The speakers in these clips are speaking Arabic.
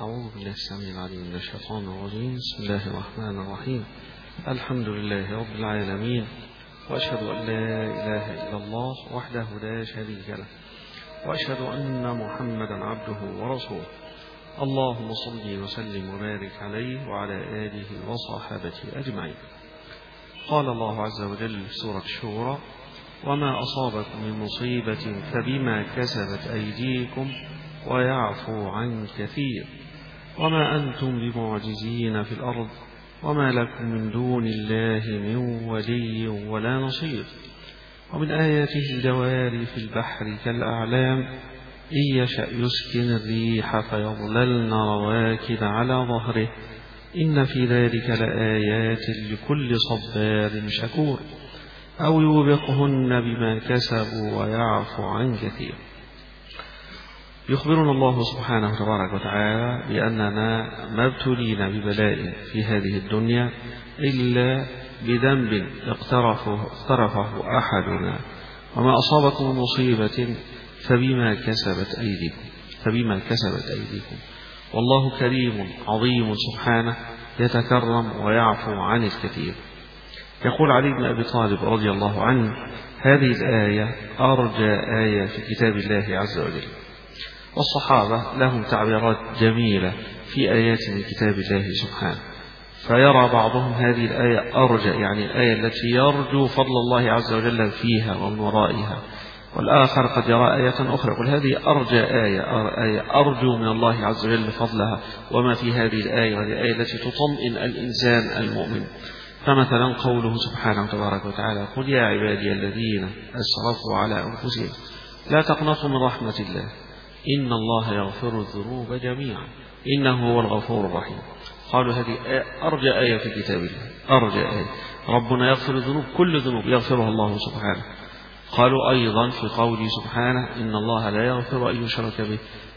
أعوذ بالله السميع العليم من الشيطان الرجيم. بسم الله الرحمن الرحيم. الحمد لله رب العالمين، وأشهد أن لا إله إلا الله وحده لا شريك له، وأشهد أن محمدا عبده ورسوله. اللهم صل وسلم وبارك عليه وعلى آله وصحابته أجمعين. قال الله عز وجل في سورة الشورى: وما أصابكم من مصيبة فبما كسبت أيديكم ويعفو عن كثير وما أنتم بمعجزين في الأرض وما لكم من دون الله من ولي ولا نصير. ومن آياته الجوار في البحر كالأعلام إن يشأ يسكن الريح فيظللن رواكد على ظهره إن في ذلك لآيات لكل صبار شكور أو يوبقهن بما كسبوا ويعفو عن كثير. يخبرنا الله سبحانه تبارك وتعالى بأننا ما ابتلينا ببلاء في هذه الدنيا إلا بذنب اقترفه أحدنا. وما أصابكم من مصيبة فبما كسبت أيديكم. والله كريم عظيم سبحانه يتكرم ويعفو عن الكثير. يقول علي بن أبي طالب رضي الله عنه: هذه الآية أرجى آية في كتاب الله عز وجل. والصحابة لهم تعبيرات جميلة في آيات من كتاب الله سبحانه، فيرى بعضهم هذه الآية أرجى، يعني الآية التي يرجو فضل الله عز وجل فيها ومن ورائها، والآخر قد يرى آية أخرى يقول هذه أرجى آية أرجو من الله عز وجل فضلها وما في هذه الآية، وهذه الآية التي تطمئن الإنسان المؤمن. فمثلا قوله سبحانه وتبارك وتعالى: قل يا عبادي الذين أسرفوا على أنفسهم لا تقنطوا من رحمة الله إن الله يغفر الذنوب جميعا إنه هو الغفور الرحيم. قالوا هذه أرجى آية في كتاب الله، أرجى آية. ربنا يغفر الذنوب، كل ذنوب يغفرها الله سبحانه. قالوا أيضا في قوله سبحانه: إن الله لا يغفر أن يشرك به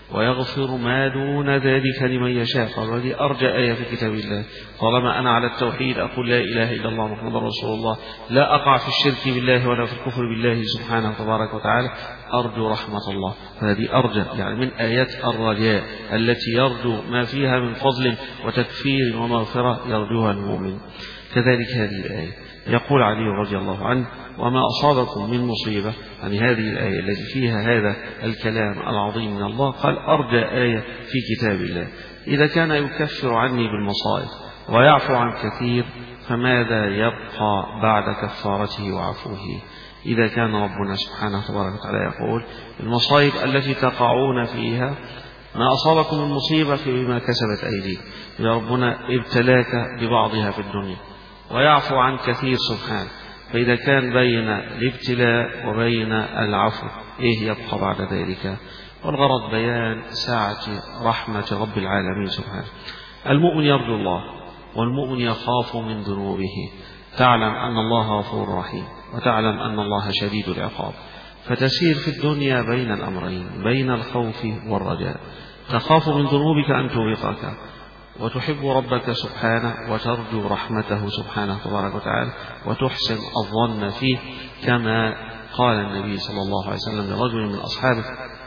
ويغفر ما دون ذلك لمن يشاء. قالوا هذه أرجى آية في كتاب الله. طالما أنا على التوحيد أقول لا إله إلا الله محمد رسول الله، لا أقع في الشرك بالله ولا في الكفر بالله سبحانه تبارك وتعالى، أرجو رحمة الله. فهذه أرجى، يعني من آيات الرجاء التي يرجو ما فيها من فضل وتكفير ومغفرة يرجوها المؤمن. كذلك هذه الآية يقول علي رضي الله عنه: وما أصابكم من مصيبة، يعني هذه الآية التي فيها هذا الكلام العظيم من الله، قال أرجى آية في كتاب الله. إذا كان يكفر عني بالمصائب ويعفو عن كثير فماذا يبقى بعد كفارته وعفوه؟ إذا كان ربنا سبحانه تبارك وتعالى يقول: المصائب التي تقعون فيها ما أصابكم من مصيبة فبما كسبت أيديكم، يا ربنا ابتلاك ببعضها في الدنيا ويعفو عن كثير سبحانه. فإذا كان بين الابتلاء وبين العفو إيه يبقى بعد ذلك؟ والغرض بيان سعة رحمة رب العالمين سبحانه. المؤمن يرجو الله، والمؤمن يخاف من ذنوبه. تعلم أن الله غفور رحيم، وتعلم أن الله شديد العقاب، فتسير في الدنيا بين الأمرين، بين الخوف والرجاء. تخاف من ذنوبك أن توبقك، وتحب ربك سبحانه وترجو رحمته سبحانه تبارك وتعالى، وتحسن الظن فيه، كما قال النبي صلى الله عليه وسلم لرجل من أصحابه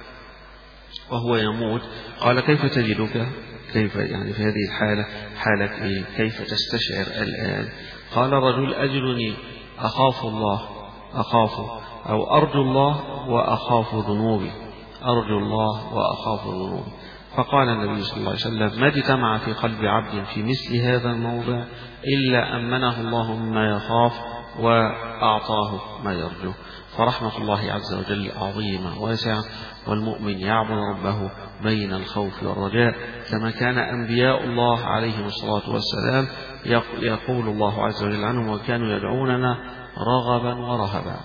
وهو يموت: قال كيف تجدك؟ كيف يعني في هذه الحالة، حالك إيه؟ كيف تستشعر الآن؟ قال الرجل: أجلني أخاف الله، أو أرجو الله وأخاف ذنوبي، أرجو الله وأخاف ذنوبي. فقال النبي صلى الله عليه وسلم: ما اجتمع في قلب عبد في مثل هذا الموضع إلا أمنه الله مما يخاف وأعطاه ما يرجو. فرحمة الله عز وجل عظيمة واسعة، والمؤمن يعبد ربه بين الخوف والرجاء، كما كان أنبياء الله عليهم الصلاة والسلام يقول الله عز وجل عنهم: وكانوا يدعوننا رغبا ورهبا،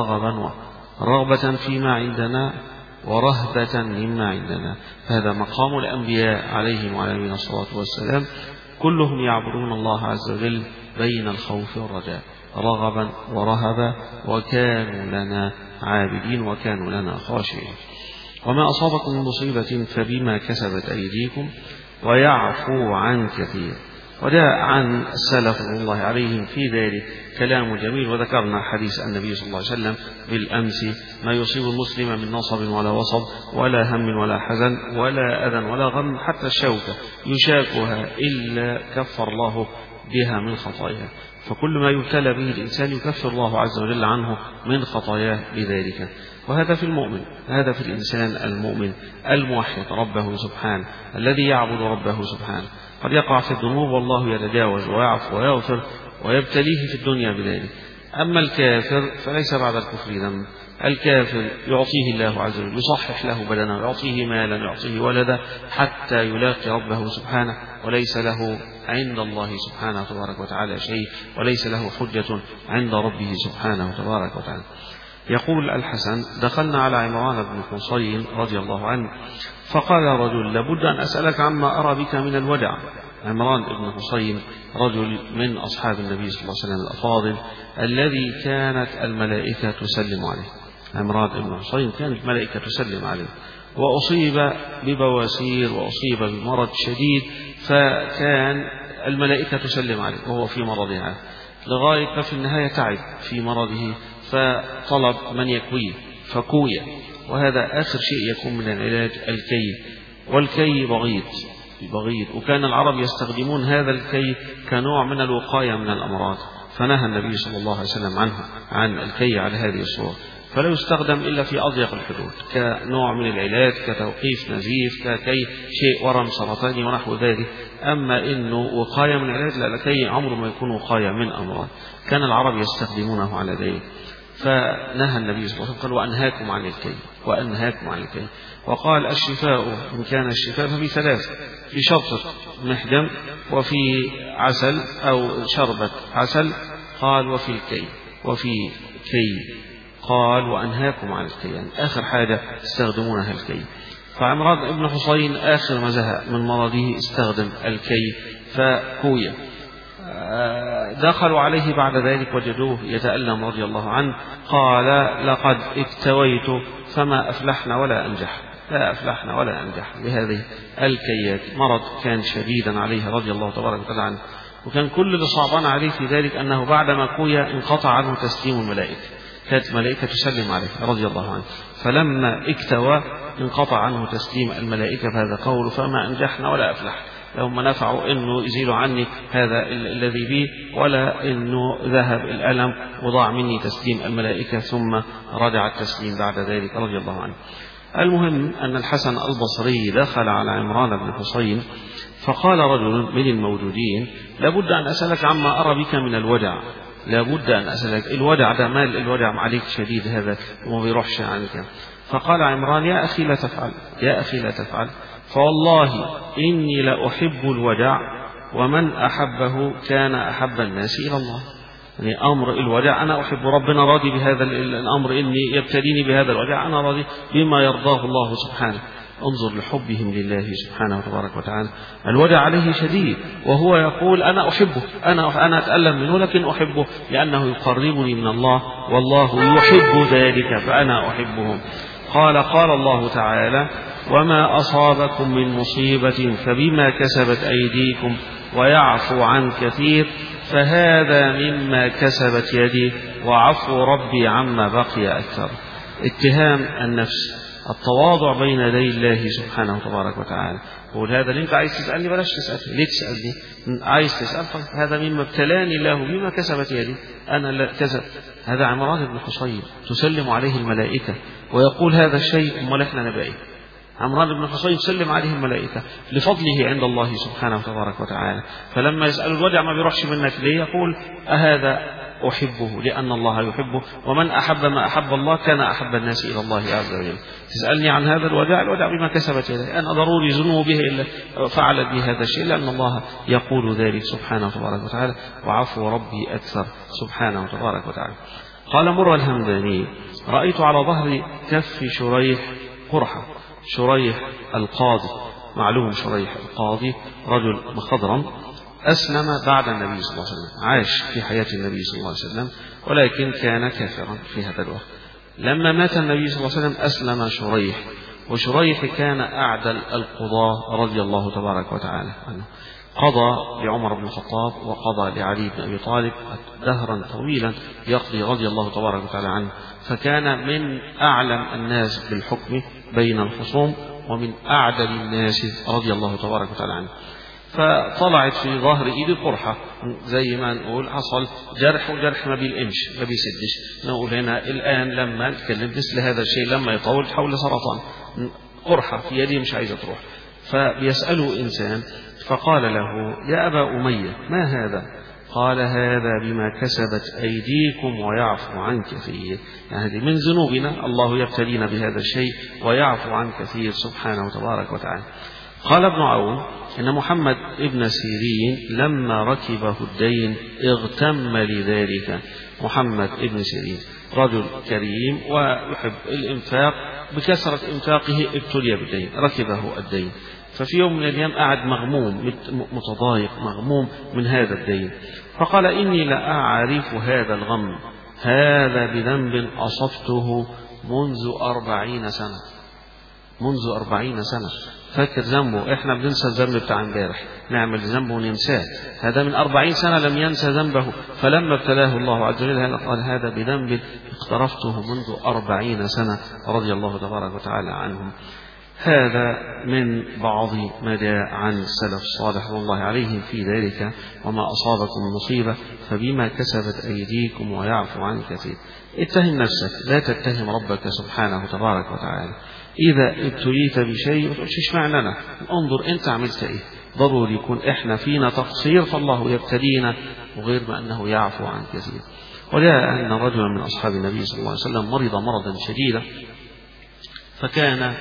رغبة فيما عندنا ورهبة مما عندنا. هذا مقام الأنبياء عليهم وعلى نبينا الصلاة والسلام، كلهم يعبدون الله عز وجل بين الخوف والرجاء، رغبا ورهبا، وكانوا لنا عابدين وكانوا لنا خاشعين. وما أصابكم من مصيبة فبما كسبت أيديكم ويعفو عن كثير. وجاء عن السلف رضي الله عليهم في ذلك كلام جميل، وذكرنا حديث النبي صلى الله عليه وسلم بالأمس: ما يصيب المسلم من نصب ولا وصب ولا هم ولا حزن ولا أذى ولا غم حتى الشوكة يشاكها إلا كفر الله بها من خطاياه. فكل ما يبتلى به الإنسان يكفر الله عز وجل عنه من خطاياه بذلك. وهذا في المؤمن، هذا في الإنسان المؤمن الموحد ربه سبحانه الذي يعبد ربه سبحانه. قد يقع في الذنوب والله يتجاوز ويعفو ويغفر ويبتليه في الدنيا بذلك. أما الكافر فليس بعد الكفر ذنب. الكافر يعطيه الله عز وجل، يصحح له بدنه، يعطيه مالا، يعطيه ولدا، حتى يلاقي ربه سبحانه وليس له عند الله سبحانه تبارك وتعالى شيء، وليس له حجة عند ربه سبحانه تبارك وتعالى. يقول الحسن: دخلنا على عمران بن حصين رضي الله عنه فقال رجل: لابد أن أسألك عما أرى بك من الودع. عمران بن حصين رجل من أصحاب النبي صلى الله عليه وسلم الأفاضل الذي كانت الملائكة تسلم عليه. عمران بن حصين كانت الملائكة تسلم عليه، وأصيب ببواسير وأصيب بمرض شديد، فكان الملائكة تسلم عليه وهو في مرضها، لغاية في النهاية تعب في مرضه فطلب من يكويه فكوي. وهذا آخر شيء يكون من العلاج الكي، والكي بغيض، وكان العرب يستخدمون هذا الكي كنوع من الوقاية من الأمراض، فنهى النبي صلى الله عليه وسلم عنه، عن الكي على هذه الصورة، فلا يستخدم إلا في أضيق الحدود كنوع من العلاج، كتوقيف نزيف، ككي شيء ورم سرطاني ونحو ذلك. أما إنه وقاية من العلاج لا، الكي عمره ما يكون وقاية من أمراض، كان العرب يستخدمونه على ذلك. فنهى النبي صلى الله عليه وسلم قال: وأنهاكم عن الكي، وأنهاكم عن الكي. وقال: الشفاء إن كان الشفاء ففي ثلاث: في شربة محجم، وفي عسل أو شربة عسل، قال: وفي الكي، وفي كي، قال: وأنهاكم عن الكي، يعني آخر حاجة استخدمونها الكي. فعمران بن حصين آخر ما زهق من مرضه استخدم الكي فكوي. دخلوا عليه بعد ذلك وجدوه يتألم رضي الله عنه، قال: لقد اكتويت فما أفلحنا ولا أنجح، لا أفلحنا ولا أنجح بهذه الكيات. مرض كان شديدا عليه رضي الله تبارك وتعالى عنه، وكان كل اللي صعبان عليه في ذلك أنه بعدما كوي انقطع عنه تسليم الملائكة، كانت الملائكة تسلم عليه رضي الله عنه، فلما اكتوى انقطع عنه تسليم الملائكة، فهذا قول فما أنجحنا ولا أفلح. لهم نفعوا إنه يزيلوا عني هذا الذي بي، ولا إنه ذهب الألم وضاع مني تسليم الملائكة، ثم رجع التسليم بعد ذلك رضي الله عنه. المهم أن الحسن البصري دخل على عمران بن حصين فقال رجل من الموجودين: لابد أن أسألك عما أرى بك من الودع، لابد أن أسألك. الودع ده مال، الودع عليك شديد هذا وما بيروحش عنك. فقال عمران: يا أخي لا تفعل، يا أخي لا تفعل، فوالله إني لأحب الودع، ومن أحبه كان أحب الناس إلى الله. يعني أمر الودع أنا أحب، ربنا راضي بهذا الأمر، إني يبتليني بهذا الودع، أنا راضي بما يرضاه الله سبحانه. انظر لحبهم لله سبحانه وتبارك وتعالى. الودع عليه شديد، وهو يقول: أنا أحبه، أنا أتألم منه لكن أحبه لأنه يقربني من الله، والله يحب ذلك فأنا أحبهم. قال الله تعالى: وما أصابكم من مصيبة فبما كسبت أيديكم ويعفو عن كثير، فهذا مما كسبت يدي وعفو ربي عما بقي أكثر. اتهام النفس، التواضع بين يدي الله سبحانه وتبارك وتعالى. قول: هذا اللي انت عايز تسألني بلاش تسألني، ليه تسألني؟ عايز تسأل هذا مما ابتلاني الله بما كسبت يدي، أنا لا كسب. هذا عمران بن حصين تسلم عليه الملائكة ويقول هذا الشيء، أمال احنا نبقى ايه؟ عمران بن حصين سلم عليه الملائكة لفضله عند الله سبحانه وتبارك وتعالى. فلما يسأل الودع ما بيروحش منك ليه؟ يقول: أهذا أحبه لأن الله يحبه، ومن أحب ما أحب الله كان أحب الناس إلى الله عز وجل. تسألني عن هذا الودع، الودع بما كسبت يدي، أنا ضروري ذنوب به إلا فعلت به هذا الشيء، لأن الله يقول ذلك سبحانه وتبارك وتعالى: وعفو ربي أكثر سبحانه وتبارك وتعالى. قال مر الهمداني: رأيت على ظهر كف شريح قرحة. شريح القاضي، معلوم شريح القاضي رجل مخضرم، أسلم بعد النبي صلى الله عليه وسلم، عاش في حياة النبي صلى الله عليه وسلم، ولكن كان كافرا في هذا الوقت. لما مات النبي صلى الله عليه وسلم أسلم شريح، وشريح كان أعدل القضاة رضي الله تبارك وتعالى عنه، قضى لعمر بن الخطاب وقضى لعلي بن أبي طالب دهرا طويلا يقضي رضي الله تبارك وتعالى عنه، فكان من أعلم الناس بالحكم بين الخصوم ومن أعدل الناس رضي الله تبارك وتعالى عنه. فطلعت في ظهر ايدي قرحة، زي ما نقول حصل جرح، وجرح ما بيلقمش ما بيسدش، نقول هنا الآن لما نتكلم مثل هذا الشيء لما يطول حول سرطان، قرحة في يدي مش عايزة تروح. فبيسأله إنسان فقال له: يا أبا أمية ما هذا؟ قال: هذا بما كسبت أيديكم ويعفو عن كثير، يعني من ذنوبنا الله يبتلينا بهذا الشيء ويعفو عن كثير سبحانه تبارك وتعالى. قال ابن عون إن محمد ابن سيرين لما ركبه الدين اغتم لذلك. محمد ابن سيرين رجل كريم ويحب الإنفاق، بكثرة إنفاقه ابتلي بالدين، ركبه الدين، ففي يوم من الأيام قعد مغموم متضايق مغموم من هذا الدين، فقال: إني لأعرف هذا الغم، هذا بذنب أصبته منذ 40 سنة. منذ 40 سنة فاكر ذنبه، احنا بننسى الذنب بتاع امبارح، نعمل ذنبه وننساه، هذا من 40 سنة لم ينسى ذنبه، فلما ابتلاه الله عز وجل قال: هذا بذنب اقترفته منذ 40 سنة رضي الله تبارك وتعالى عنهم. هذا من بعض ما جاء عن السلف الصالح رضي الله عليهم في ذلك: وما أصابكم من مصيبة فبما كسبت أيديكم ويعفو عن كثير. اتهم نفسك، لا تتهم ربك سبحانه تبارك وتعالى. إذا ابتليت بشيء ما تقولش اشمعنى أنا، انظر أنت عملت إيه. ضروري يكون إحنا فينا تقصير فالله يبتلينا، وغير ما أنه يعفو عن كثير. وجاء أن رجلا من أصحاب النبي صلى الله عليه وسلم مرض مرضا شديدا، فكان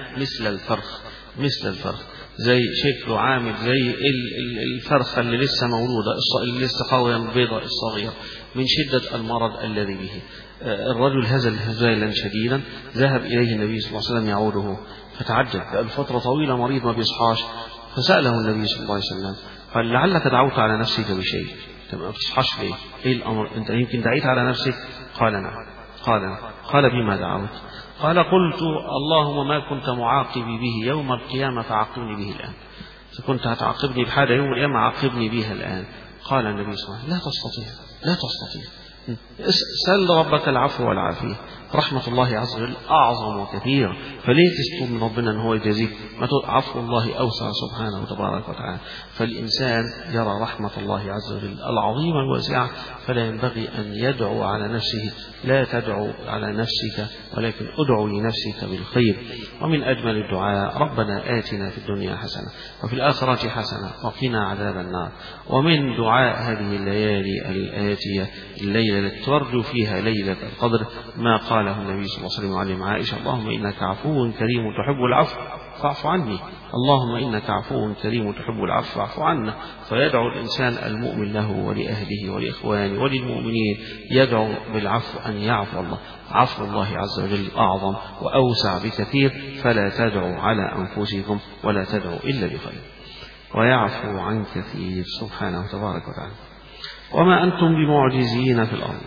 مثل الفرخ زي شكله عامل زي الفرخة اللي لسه مولودة، اللي لسه خاوية البيضة الصغيرة من شدة المرض الذي به. الرجل هزل هزالا شديدا، ذهب إليه النبي صلى الله عليه وسلم يعوده، فتعجب بقى فترة طويلة مريض ما بيصحاش، فسأله النبي صلى الله عليه وسلم قال: لعلك دعوت على نفسك بشيء، انت ما بتصحاش ليه؟ ايه الأمر؟ انت يمكن دعيت على نفسك؟ قال: نعم. قال: بما دعوت؟ قال: قلت: اللهم ما كنت معاقبي به يوم القيامة فعاقبني به الآن، فكنت هتعاقبني بحاجة يوم القيامة عاقبني بها الآن. قال النبي صلى الله عليه وسلم: لا تستطيع. سل ربك العفو والعافية، رحمة الله عز وجل أعظم وكثير، فليه تستطيع من ربنا أن هو يجازيك؟ ما تقول عفو الله أوسع سبحانه وتبارك وتعالى. فالإنسان يرى رحمة الله عز وجل العظيمة الواسعة، فلا ينبغي أن يدعو على نفسه، لا تدعو على نفسك ولكن ادعو لنفسك بالخير. ومن أجمل الدعاء: ربنا آتنا في الدنيا حسنة وفي الآخرة حسنة وقنا عذاب النار. ومن دعاء هذه الليالي الآتية الليلة التي ترجو فيها ليلة القدر ما قاله النبي صلى الله عليه وسلم عليه مع عائشة: اللهم إنك عفو كريم تحب العفو فاعف عني، اللهم إنك عفو كريم تحب العفو فاعف عنا. فيدعو الإنسان المؤمن له ولأهله ولإخوانه وللمؤمنين، يدعو بالعفو أن يعفو الله. عفو الله عز وجل أعظم وأوسع بكثير، فلا تدعوا على أنفسكم ولا تدعوا إلا بخير. ويعفو عن كثير سبحانه تبارك وتعالى. وما أنتم بمعجزين في الأرض،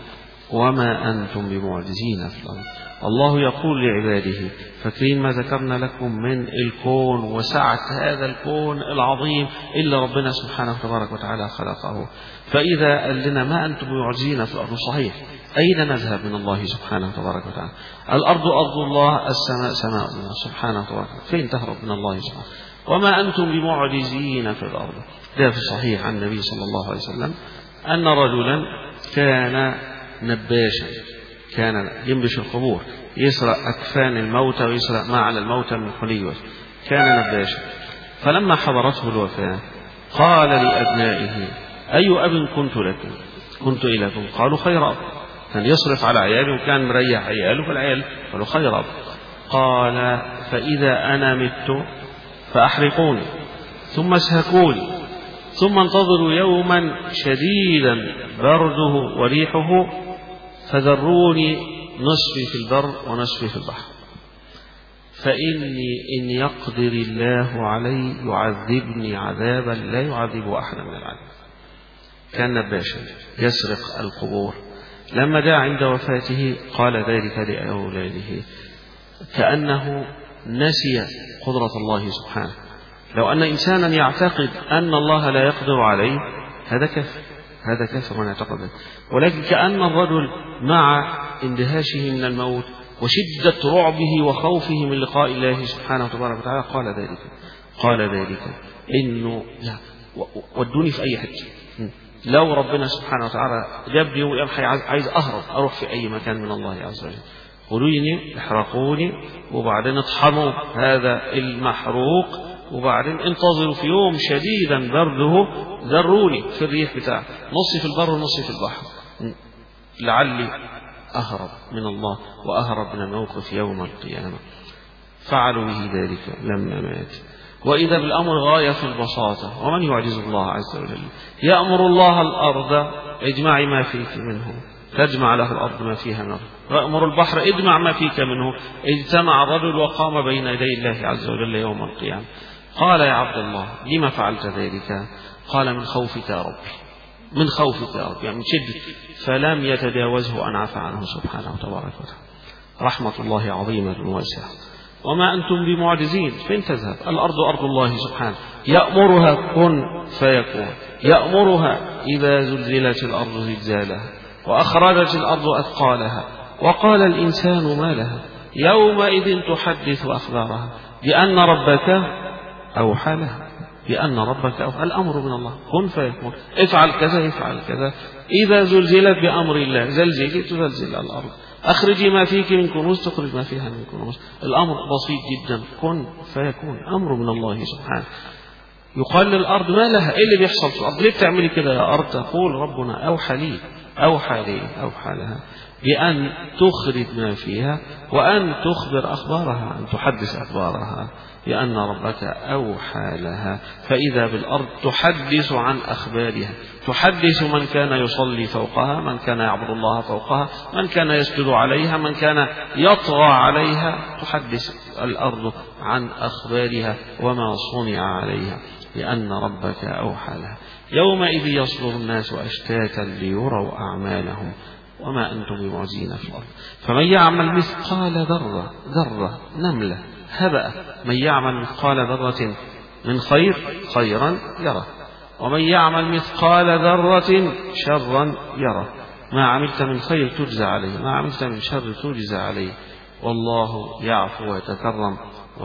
الله يقول لعباده: فاكرين ما ذكرنا لكم من الكون وسعة هذا الكون العظيم إلا ربنا سبحانه تبارك وتعالى خلقه. فإذا قال لنا ما أنتم بمعجزين في الأرض، صحيح، أين نذهب من الله سبحانه تبارك وتعالى؟ الأرض أرض الله، السماء سماء الله سبحانه تبارك وتعالى، فين تهرب من الله سبحانه؟ وما أنتم بمعجزين في الأرض. ده في الصحيح عن النبي صلى الله عليه وسلم أن رجلا كان نباشا، كان ينبش القبور، يسرق أكفان الموتى ويسرق ما على الموتى من حلي، كان نباشا. فلما حضرته الوفاة قال لأبنائه: أي أب كنت إليكم؟ قالوا: خير أب. كان يصرف على عياله وكان مريح عياله، فالعيال قالوا: خير أب. قال: فإذا أنا مت فأحرقوني ثم اسهكوني ثم انتظروا يوما شديدا برده وريحه فذروني نصفي في البر ونصفي في البحر، فإني إن يقدر الله علي يعذبني عذابا لا يعذب أحدا من العالم. كان نباشا يسرق القبور. لما جاء عند وفاته قال ذلك لأولاده كأنه نسي قدرة الله سبحانه. لو أن إنسانا يعتقد أن الله لا يقدر عليه هذا كافر من يعتقد ذلك. ولكن كأن الرجل مع اندهاشه من الموت وشدة رعبه وخوفه من لقاء الله سبحانه وتبارك وتعالى قال ذلك إنه لا ودوني في أي حتة. لو ربنا سبحانه وتعالى جابني ويمحي عايز أهرب أروح في أي مكان من الله عز وجل، خذوني احرقوني وبعدين اطحنوا هذا المحروق وبعدين انتظروا في يوم شديدا برده ذروني في الريح بتاعه نصي في البر ونصي في البحر لعلي أهرب من الله وأهرب من الموقف يوم القيامة. فعلوا به ذلك لما مات. وإذا بالأمر غاية في البساطة. ومن يعجز الله عز وجل؟ يأمر الله الأرض اجمعي ما فيك منه تجمع له الأرض ما فيها منه، وأمر البحر اجمع ما فيك منه. اجتمع الرجل وقام بين يدي الله عز وجل يوم القيامة. قال يا عبد الله لما فعلت ذلك؟ قال من خوفك يا ربي، من خوفك يا رب، يعني من شدة. فلم يتجاوزه أن عفى عنه سبحانه وتبارك وتعالى. رحمة الله عظيمة واسعة. وما أنتم بمعجزين. فين تذهب؟ الأرض أرض الله سبحانه، يأمرها كن فيكون، يأمرها إذا زلزلت الأرض زلزالها وأخرجت الأرض أثقالها وقال الإنسان ما لها يومئذ تحدث أخبارها بأن ربك أوحى لها، بأن ربك أوحى. الأمر من الله كن فيكون، افعل كذا يفعل كذا. إذا زلزلت بأمر الله زلزلت تزلزل الأرض، أخرجي ما فيك من كنوز تخرج ما فيها من كنوز. الأمر بسيط جدا، كن فيكون، أمر من الله سبحانه. يقال للأرض ما لها، إيه اللي بيحصل في الأرض؟ ليه بتعملي كده يا أرض؟ تقول ربنا أوحى لي، أوحى لها بأن تخرج ما فيها وأن تخبر أخبارها، أن تحدث أخبارها بأن ربك أوحى لها. فإذا بالأرض تحدث عن أخبارها، تحدث من كان يصلي فوقها، من كان يعبد الله فوقها، من كان يسجد عليها، من كان يطغى عليها. تحدث الأرض عن أخبارها وما صنع عليها لأن ربك أوحى لها. يومئذ يصدر الناس أشتاتا ليروا أعمالهم وما أنتم بمعجزين في الأرض. فمن يعمل مثقال ذرة نملة هبأ، من يعمل مثقال ذرة من خير خيرا يره، ومن يعمل مثقال ذرة شرا يره. ما عملت من خير تجزى عليه، ما عملت من شر تجزى عليه. والله يعفو ويتكرم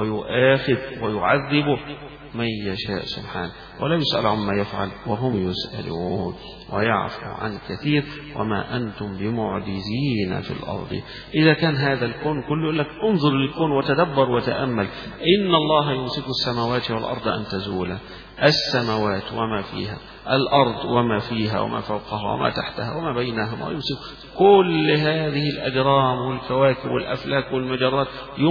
ويؤاخذ ويعذب من يشاء سبحانه، ولا يسأل عما يفعل وهم يسألون، ويعفو عن كثير. وما أنتم بمعجزين في الأرض. إذا كان هذا الكون كله، يقول لك انظر للكون وتدبر وتأمل. إن الله يمسك السماوات والأرض أن تزولا، السماوات وما فيها، الأرض وما فيها وما فوقها وما تحتها وما بينهما، يمسك كل هذه الأجرام والكواكب والأفلاك والمجرات،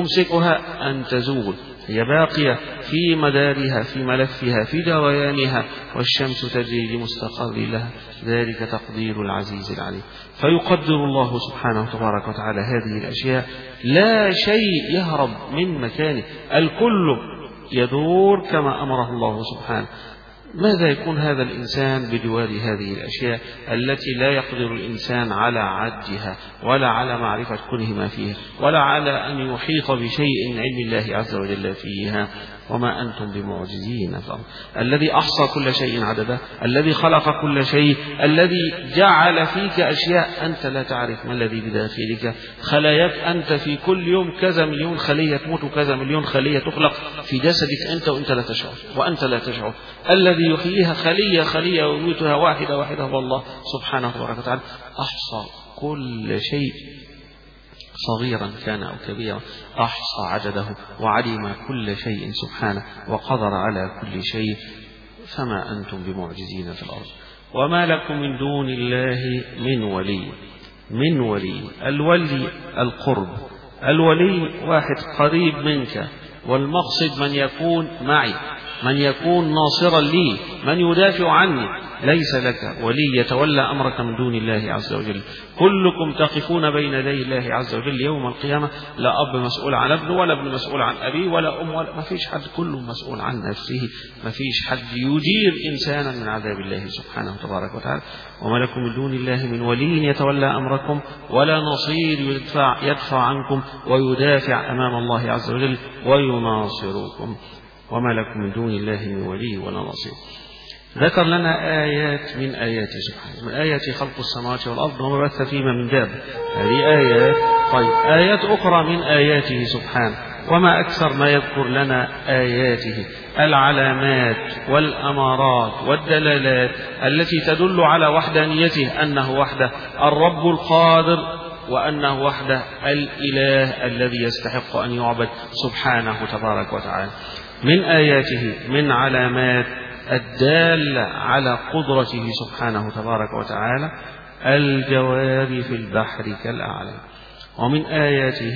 يمسكها أن تزول، هي باقية في مدارها في ملفها في جريانها، والشمس تجري لمستقر لها، ذلك تقدير العزيز العليم. فيقدر الله سبحانه وتبارك وتعالى هذه الأشياء، لا شيء يهرب من مكانه، الكل يدور كما أمره الله سبحانه. ماذا يكون هذا الإنسان بجوار هذه الأشياء التي لا يقدر الإنسان على عدها ولا على معرفة كنه ما فيها ولا على أن يحيط بشيء من علم الله عز وجل فيها؟ وما أنتم بمعجزين في الأرض. الذي أحصى كل شيء عددا، الذي خلق كل شيء، الذي جعل فيك أشياء أنت لا تعرف ما الذي بداخلك، خلاياك أنت في كل يوم كذا مليون خلية تموت وكذا مليون خلية تخلق في جسدك أنت وأنت لا تشعر وأنت لا تشعر. الذي يحييها خلية خلية ويميتها واحدة واحدة هو الله سبحانه وتعالى. أحصى كل شيء صغيرا كان أو كبيرا، أحصى عدده وعلم كل شيء سبحانه وقدر على كل شيء. فما أنتم بمعجزين في الأرض. وما لكم من دون الله من ولي. الولي القرب، الولي واحد قريب منك، والمقصد من يكون معي، من يكون ناصرا لي، من يدافع عني، ليس لك ولي يتولى أمرك من دون الله عز وجل. كلكم تقفون بين يدي الله عز وجل يوم القيامة، لا أب مسؤول عن ابنه، ولا ابن مسؤول عن أبيه، ولا أم، ولا ما فيش حد، كله مسؤول عن نفسه. ما فيش حد يجير إنسانا من عذاب الله سبحانه تبارك وتعالى. وما لكم من دون الله من ولي يتولى أمركم، ولا نصير يدفع عنكم ويدافع أمام الله عز وجل ويناصركم. وما لكم من دون الله من ولي ولا نصير. ذكر لنا آيات من آياته سبحانه، من آيات خلق السماوات والأرض وما بث فيما من دابة، هذه آيات. طيب آيات أخرى من آياته سبحانه، وما أكثر ما يذكر لنا آياته، العلامات والأمارات والدلالات التي تدل على وحدانيته، أنه وحده الرب القادر، وأنه وحده الإله الذي يستحق أن يعبد سبحانه تبارك وتعالى. من آياته من علامات الدالة على قدرته سبحانه تبارك وتعالى الجوار في البحر كالأعلام. ومن آياته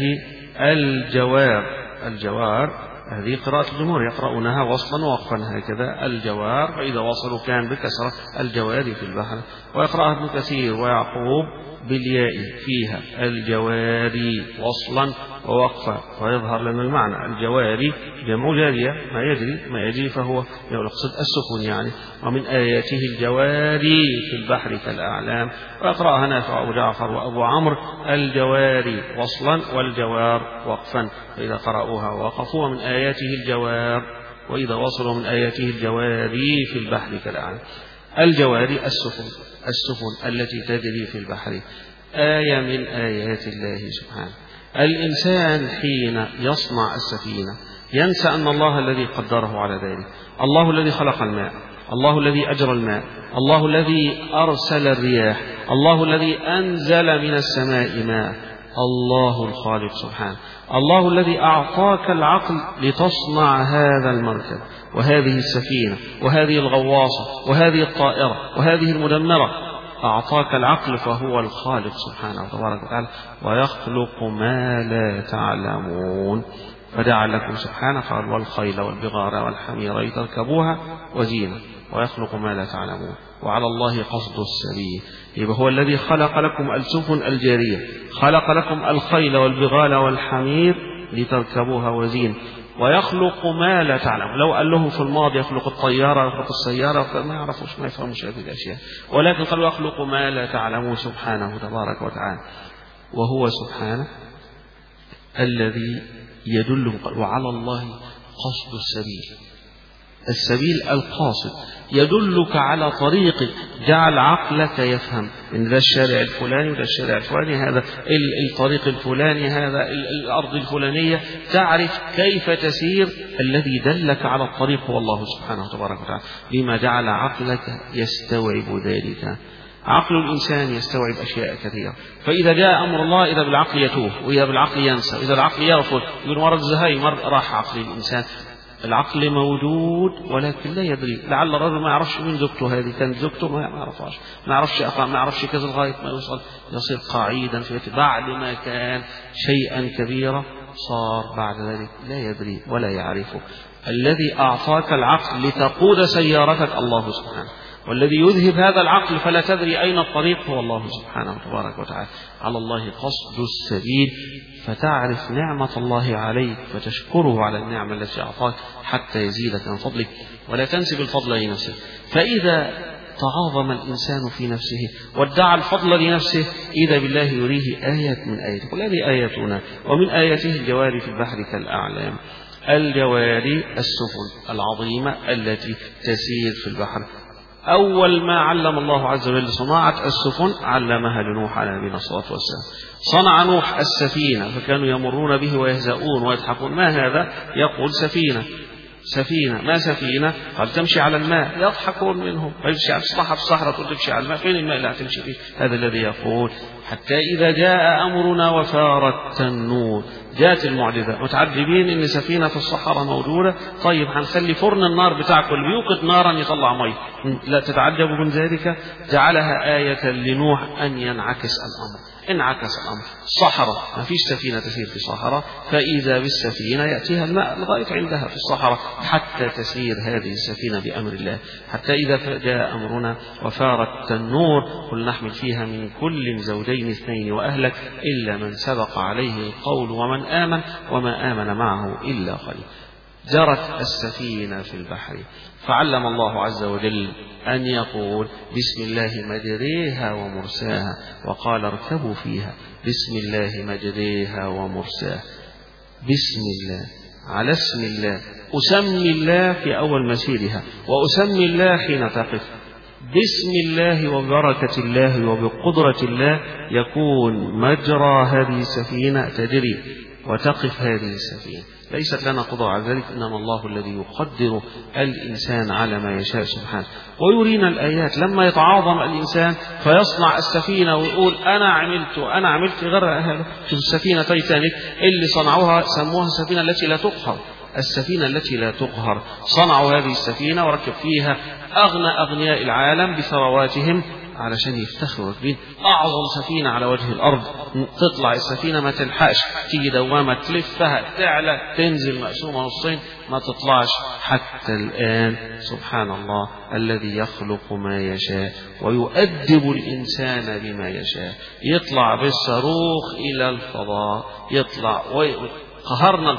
الجوار هذه قراءة الجمهور يقرؤونها وصلا ووقفا هكذا، الجوار، فإذا وصلوا كان بكسرة الجوار في البحر. ويقرأها ابن كثير ويعقوب بالياء فيها الجواري وصلا ووقفا، ويظهر لنا المعنى الجواري جمع جارية، ما يجري فهو يقصد السكون يعني. ومن آياته الجواري في البحر كالأعلام. ويقرأها نافع أبو جعفر وأبو عمرو الجواري وصلا والجوار وقفا، فإذا قرأوها ووقفوا. ومن آياته الجوار، وإذا وصلوا من آياته الجواري في البحر كالأعلام. الجواري السفن التي تجري في البحر، آية من آيات الله سبحانه. الإنسان حين يصنع السفينة ينسى أن الله الذي قدره على ذلك، الله الذي خلق الماء، الله الذي أجرى الماء، الله الذي أرسل الرياح، الله الذي أنزل من السماء ماء، الله الخالق سبحانه، الله الذي أعطاك العقل لتصنع هذا المركب وهذه السفينة وهذه الغواصة وهذه الطائرة وهذه المدمرة، أعطاك العقل، فهو الخالق سبحانه وتبارك وتعالى. ويخلق ما لا تعلمون، فدعا لكم سبحانه قال والخيل والبغال والحمير لتركبوها وزينة، ويخلق ما لا تعلمون، وعلى الله قصد السبيل. يبقى هو الذي خلق لكم السفن الجارية، خلق لكم الخيل والبغال والحمير لتركبوها وزينة، ويخلق ما لا تعلم. لو قال لهم في الماضي يخلق الطيارة يخلق السيارة ما يعرفوش، ما يفهموش هذه الأشياء، ولكن قالوا يخلق ما لا تعلمون سبحانه تبارك وتعالى. وهو سبحانه الذي يدل، وعلى الله قصد السبيل القاصد، يدلك على طريق، جعل عقلك يفهم ان ذا الشارع الفلاني وذا الشارع الفلاني، هذا الطريق الفلاني، هذا الأرض الفلانية، تعرف كيف تسير. الذي دلك على الطريق هو الله سبحانه وتبارك وتعالى، بما جعل عقلك يستوعب ذلك. عقل الإنسان يستوعب أشياء كثيرة، فإذا جاء أمر الله إذا بالعقل يتوه، وإذا بالعقل ينسى، وإذا العقل يرفض، يقول مرض زهايمر، راح عقل الإنسان. العقل موجود ولكن لا يدري، لعل الرجل ما يعرفش من زوجته، هذه كانت زوجته ما يعرفهاش، ما يعرفش أقرأ، ما يعرفش كذا، لغاية ما يصير قاعدا في بعد ما كان شيئا كبيرا، صار بعد ذلك لا يدري ولا يعرفه. الذي أعطاك العقل لتقود سيارتك الله سبحانه، والذي يذهب هذا العقل فلا تدري أين الطريق هو الله سبحانه تبارك وتعالى. على الله قصد السبيل، فتعرف نعمة الله عليك فتشكره على النعمة التي أعطاك حتى يزيدك من فضلك، ولا تنسب الفضل لنفسك. فإذا تعاظم الإنسان في نفسه وادعى الفضل لنفسه، إذا بالله يريه آيات من آياته، والذي آياتنا. ومن آياته الجواري في البحر كالأعلام. الجواري السفن العظيمة التي تسير في البحر. أول ما علم الله عز وجل صناعة السفن علمها لنوح على نبينا الصلاة والسلام. صنع نوح السفينة فكانوا يمرون به ويهزؤون ويضحكون، ما هذا؟ يقول سفينة، ما سفينة؟ قال تمشي على الماء، يضحكون منهم. تمشي على الصحراء تقول تمشي على الماء، فين الماء اللي هتمشي فيه؟ هذا الذي يقول. حتى إذا جاء أمرنا وفارت النور، جاءت المعجزة، متعجبين إن سفينة في الصحراء موجودة. طيب هنخلي فرن النار بتاعكم اللي بيوقد نارا يطلع مي، لا تتعجب من ذلك، جعلها آية لنوح أن ينعكس الأمر. انعكس الأمر، صحراء ما فيش سفينة تسير في صحراء، فإذا بالسفينة يأتيها الماء لغاية عندها في الصحراء حتى تسير هذه السفينة بأمر الله، حتى إذا جاء أمرنا وفارت التنور قل نحمل فيها من كل زوجين اثنين وأهلك إلا من سبق عليه القول وما آمن معه إلا قليل. جرت السفينة في البحر، فعلم الله عز وجل أن يقول بسم الله مجريها ومرساها، وقال اركبوا فيها بسم الله مجريها ومرساها. بسم الله على اسم الله، أسمي الله في أول مسيرها، وأسمي الله حين تقف. بسم الله وبركة الله وبقدرة الله يكون مجرى هذه السفينة، تجري وتقف هذه السفينة. ليست لنا قدرة على ذلك، إنما الله الذي يقدر الإنسان على ما يشاء سبحانه. ويرينا الآيات لما يتعاظم الإنسان فيصنع السفينة ويقول أنا عملت غير هذا. في السفينة تايتانيك اللي صنعوها سموها السفينة التي لا تقهر، السفينة التي لا تقهر. صنعوا هذه السفينة وركب فيها أغنياء العالم بثرواتهم علشان يفتخروا بين أعظم سفينة على وجه الأرض. تطلع السفينة ما تلحقش، تيجي دوامة تلفها تعلى تنزل مقسومة نصين ما تطلعش. حتى الآن سبحان الله الذي يخلق ما يشاء ويؤدب الإنسان بما يشاء. يطلع بالصاروخ إلى الفضاء، يطلع قهرنا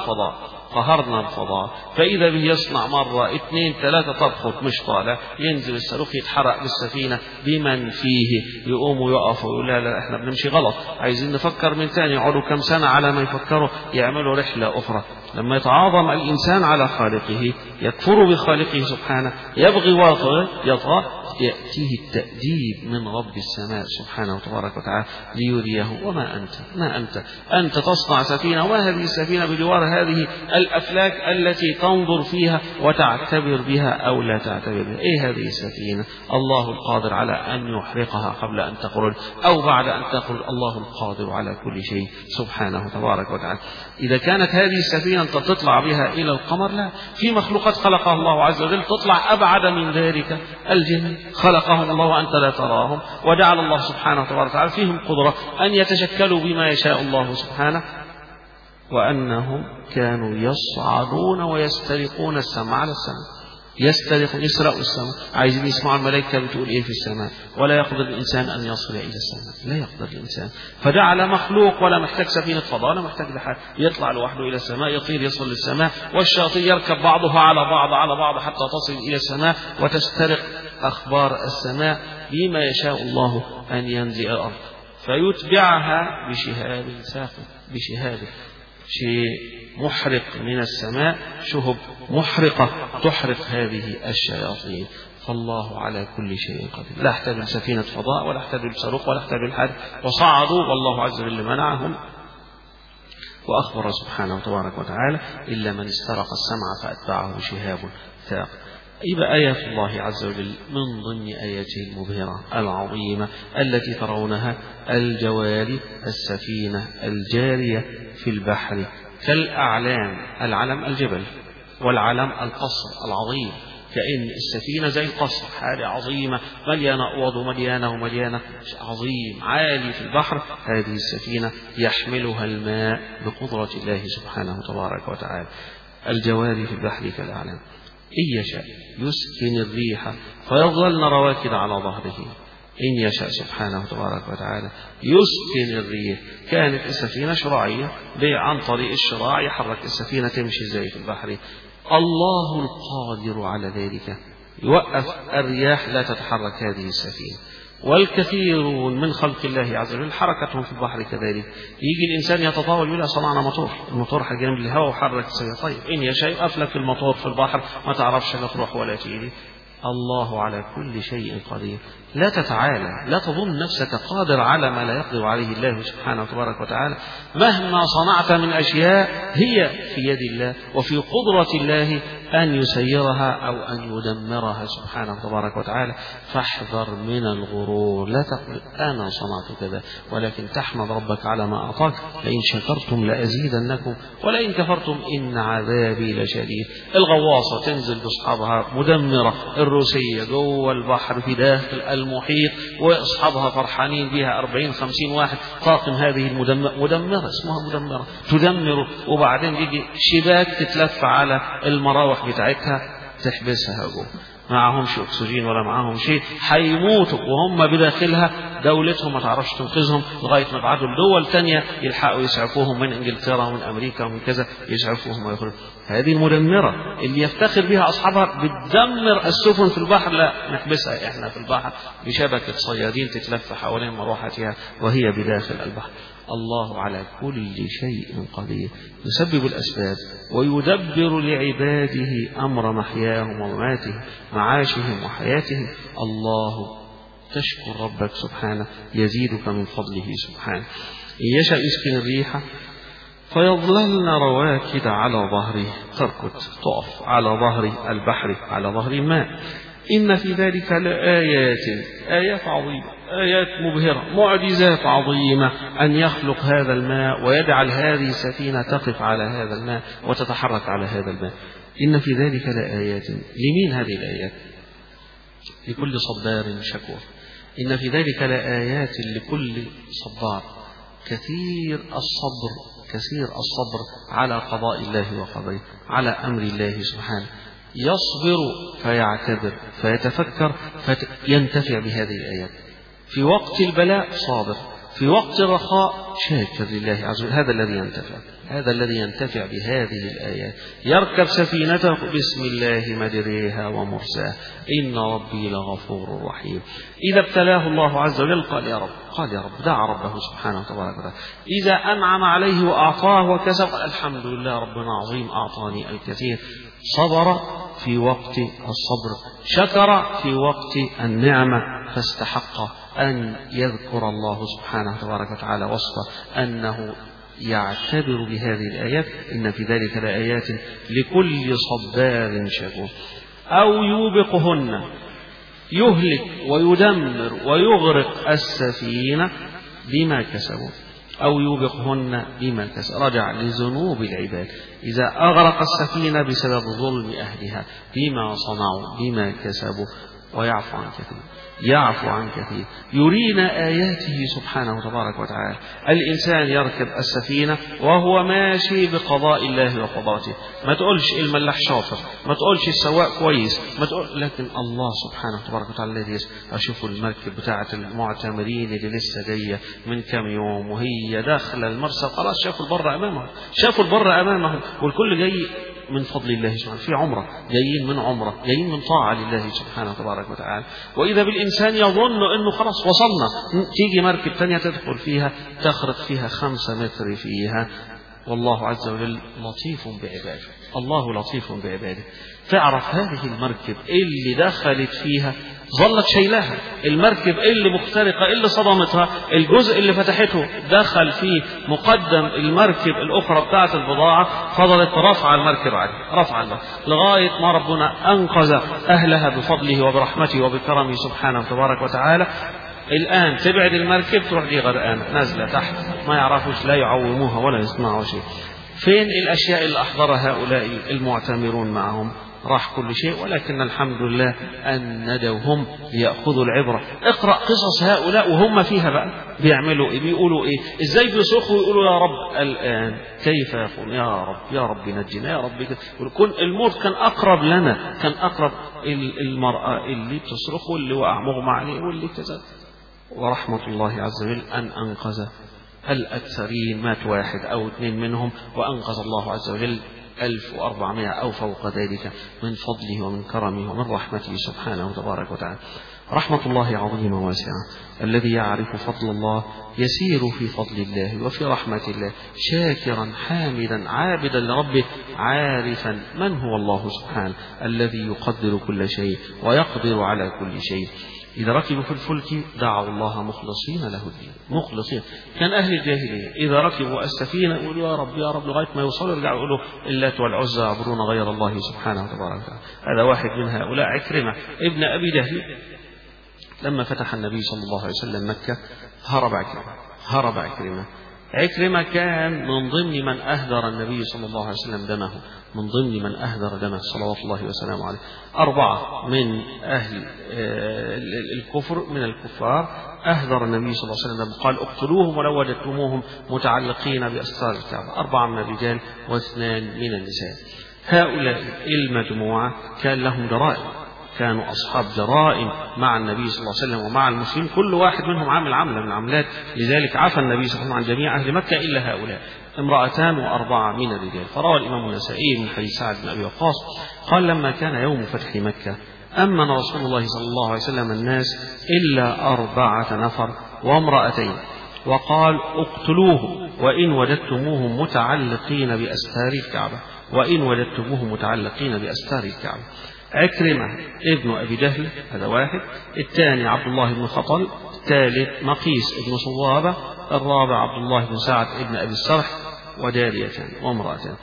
الفضاء، فإذا به يصنع مرة 2 3 تضغط مش طالع، ينزل الصاروخ يتحرق بالسفينة بمن فيه، يقوموا يقفوا يقول لا احنا بنمشي غلط، عايزين نفكر من تاني. يقعدوا كم سنة على ما يفكروا يعملوا رحلة أخرى. لما يتعاظم الإنسان على خالقه، يكفر بخالقه سبحانه، يبغي يطغى، يأتيه التأديب من رب السماء سبحانه وتبارك وتعالى ليريه وما أنت تصنع سفينة، وما هذه السفينة بجوار هذه الأفلاك التي تنظر فيها وتعتبر بها أو لا تعتبر بها. إيه هذه السفينة؟ الله القادر على أن يحرقها قبل أن تخرج أو بعد أن تخرج. الله القادر على كل شيء سبحانه وتبارك وتعالى. إذا كانت هذه السفينة أنت تطلع بها إلى القمر، لا، في مخلوقات خلقها الله عز وجل تطلع أبعد من ذلك. الجن خلقهم الله وأنت لا تراهم، وجعل الله سبحانه وتبارك وتعالى فيهم قدرة أن يتشكلوا بما يشاء الله سبحانه. وأنهم كانوا يصعدون ويسترقون السماء على السماء، يسرقوا السماء، عايزين يسمعوا الملائكة بتقول إيه في السماء. ولا يقدر الإنسان أن يصل إلى السماء، لا يقدر الإنسان. فجعل مخلوق ولا محتاج سفينة فضاء ولا محتاج لحد، يطلع لوحده إلى السماء، يطير يصل للسماء، والشياطين يركب بعضها على بعض حتى تصل إلى السماء وتسترق أخبار السماء بما يشاء الله أن ينزل الأرض، فيتبعها بشهاب ثاقب، بشهابه شيء محرق من السماء، شهب محرقة تحرق هذه الشياطين. فالله على كل شيء قدير. لا احتاج سفينة فضاء ولا احتاج صاروخ ولا احتاج الحد، وصعدوا والله عز وجل منعهم. وأخبر سبحانه وتبارك وتعالى إلا من استرق السمع فأتبعه شهاب ثاقب. يبقى آيات الله عز وجل من ضمن آياته المبهرة العظيمة التي ترونها الجواري، السفينة الجارية في البحر كالأعلام. العلم الجبل، والعلم القصر العظيم، كأن السفينة زي القصر، حاجة عظيمة مليانة أوض ومليانة عظيم عالي في البحر. هذه السفينة يحملها الماء بقدرة الله سبحانه وتبارك وتعالى. الجواري في البحر كالأعلام. إن يشاء يسكن الريح فيظلن رواكد على ظهره. إن يشاء سبحانه وتبارك وتعالى يسكن الريح. كانت السفينة شراعية، عن طريق الشراع يحرك السفينة تمشي زي في البحر. الله القادر على ذلك يوقف الرياح لا تتحرك هذه السفينة. والكثيرون من خلق الله عز وجل حركتهم في البحر كذلك. يجي الإنسان يتطاول يقول صنعنا الموتور حق جنب الهواء وحرك السفينة. طيب إن يشاء يقف لك الموتور في البحر ما تعرفش لا تروح ولا تيجي. الله على كل شيء قدير. لا تتعالى، لا تظن نفسك قادر على ما لا يقدر عليه الله سبحانه وتبارك وتعالى. مهما صنعت من أشياء هي في يد الله وفي قدرة الله أن يسيرها أو أن يدمرها سبحانه تبارك وتعالى. فاحذر من الغرور، لا تقل أنا صنعت كذا، ولكن تحمد ربك على ما أعطاك. لئن شكرتم لأزيدنكم ولئن كفرتم إن عذابي لشديد. الغواصة تنزل بأصحابها مدمرة، الروسية جوه البحر في داخل المحيط وأصحابها فرحانين بها 40-50 واحد، طاقم هذه مدمرة، اسمها مدمرة، تدمر. وبعدين يجي شباك تتلف على المراوح بتاعتها تحبسها جوه، معهمش أكسجين ولا معهم شيء، هيموتوا وهم بداخلها. دولتهم ما تعرفش تنقذهم لغاية ما بعدوا لدول تانية يلحقوا يسعفوهم من إنجلترا ومن أمريكا ومن كذا، يسعفوهم ويخرجوا. هذه المدمرة اللي يفتخر بها أصحابها بتدمر السفن في البحر، لا نحبسها إحنا في البحر بشبكة صيادين تتلف حوالين مروحتها وهي بداخل البحر. الله على كل شيء قدير، يسبب الأسباب ويدبر لعباده أمر محياهم ومماتهم، معاشهم وحياتهم. الله تشكر ربك سبحانه يزيدك من فضله سبحانه. إن يشاء يسكن الريح فيظللن رواكد على ظهره، تركض تقف على ظهر البحر، على ظهر الماء. إن في ذلك لآيات، آيات عظيمة، آيات مبهرة، معجزات عظيمة، أن يخلق هذا الماء ويجعل هذه السفينة تقف على هذا الماء وتتحرك على هذا الماء. إن في ذلك لآيات. لمين هذه الآيات؟ لكل صبار شكور. إن في ذلك لآيات لكل صبار، كثير الصبر على قضاء الله وقضيه، على أمر الله سبحانه. يصبر فيعتبر فيتفكر فينتفع بهذه الآيات. في وقت البلاء صابر، في وقت الرخاء شاكر لله عز وجل. هذا الذي ينتفع، هذا الذي ينتفع بهذه الآيات. يركب سفينته بسم الله مجريها ومرساها إن ربي لغفور رحيم. إذا ابتلاه الله عز وجل قال يا رب، دعا ربه سبحانه وتعالى. إذا أنعم عليه وأعطاه وكسب الحمد لله ربنا عظيم أعطاني الكثير. صبر في وقت الصبر، شكر في وقت النعمة، فاستحق أن يذكر الله سبحانه تبارك وتعالى وصفه أنه يعتبر بهذه الآيات. إن في ذلك لآيات لكل صبار شكور. أو يوبقهن، يهلك ويدمر ويغرق السفينة بما كسبوا. أو يوبقهن بما كسبوا، رجع لذنوب العباد. إذا أغرق السفينة بسبب ظلم أهلها بما صنعوا بما كسبوا، ويعفو عن كثير، يرينا آياته سبحانه تبارك وتعالى. الإنسان يركب السفينة وهو ماشي بقضاء الله وقضاته. ما تقولش الملاح شاطر، ما تقولش السواق كويس، ما تقول، لكن الله سبحانه تبارك وتعالى الذي أشوفوا المركب بتاعة المعتمرين اللي لسه جاية من كم يوم وهي داخل المرسى، خلاص شافوا البر أمامهم، والكل جاي من فضل الله سبحانه، في عمرة، جايين من طاعة لله سبحانه تبارك وتعالى. وإذا بالإنسان يظن أنه خلاص وصلنا، تيجي مركب تانية تدخل فيها تخرق فيها 5 متر فيها. والله عز وجل لطيف بعباده، الله لطيف بعباده. تعرف هذه المركب اللي دخلت فيها ظلت شيلها، المركب اللي مخترقة اللي صدمتها الجزء اللي فتحته دخل فيه مقدم المركب الأخرى بتاعت البضاعة، فضلت رفع المركب لغاية ما ربنا أنقذ أهلها بفضله وبرحمته وبكرمه سبحانه تبارك وتعالى. الآن تبعد المركب تروح دي غرقانة نازلة تحت، ما يعرفوش، لا يعوموها ولا يصنعوا شيء. فين الأشياء اللي أحضرها هؤلاء المعتمرون معهم؟ راح كل شيء. ولكن الحمد لله أن ندوهم ليأخذوا العبرة. اقرأ قصص هؤلاء وهم فيها بقى بيعملوا إيه، بيقولوا إيه، إزاي بيصرخوا ويقولوا يا رب. الآن كيف يقول يا رب نجنا يا رب. يكون الموت كان أقرب لنا، كان أقرب المرأة اللي بتصرخ واللي وقع مغمى عليه واللي كذا. ورحمة الله عز وجل أن أنقذ الأكثرين، مات 1 أو 2 منهم، وأنقذ الله عز وجل 1400 أو فوق ذلك من فضله ومن كرمه ومن رحمته سبحانه تبارك وتعالى. رحمة الله عظيمة واسعة. الذي يعرف فضل الله يسير في فضل الله وفي رحمة الله، شاكرا حامدا عابدا لربه، عارفا من هو الله سبحانه الذي يقدر كل شيء ويقدر على كل شيء. إذا ركبوا في الفلك دعوا الله مخلصين له الدين، مخلصين. كان أهل الجاهلية إذا ركبوا السفينة يقولوا يا رب يا رب، لغاية ما يوصلوا يرجعوا يقولوا اللات والعزى يعبدون غير الله سبحانه وتبارك وتعالى. هذا واحد من هؤلاء عكرمة ابن أبي جهل. لما فتح النبي صلى الله عليه وسلم مكة هرب عكرمة. عكرمة كان من ضمن من أهدر النبي صلى الله عليه وسلم دمه، من ضمن من أهدر دمه صلوات الله وسلامه عليه. 4 من أهل الكفر من الكفار أهدر النبي صلى الله عليه وسلم، قال اقتلوهم ولو وجدتموهم متعلقين بأستار الكعبة. 4 من الرجال و2 من النساء. هؤلاء المجموعة كان لهم جرائم، كانوا أصحاب جرائم مع النبي صلى الله عليه وسلم ومع المسلمين، كل واحد منهم عامل عملة من العملات. لذلك عفى النبي صلى الله عليه وسلم عن جميع أهل مكة إلا هؤلاء 2 و4 من الرجال. فروى الإمام النسائي من حديث سعد بن أبي وقاص قال لما كان يوم فتح مكة أمن رسول الله صلى الله عليه وسلم الناس إلا 4 نفر وامرأتين، وقال اقتلوه وإن وجدتموهم متعلقين بأستار الكعبة، وإن وجدتموهم متعلقين بأستار الكعبة. عكرمة ابن أبي جهل هذا واحد، الثاني عبد الله بن خطل، الثالث مقيس ابن صوابة، الرابع عبد الله بن سعد ابن أبي السرح، وجاريتان وامرأتان.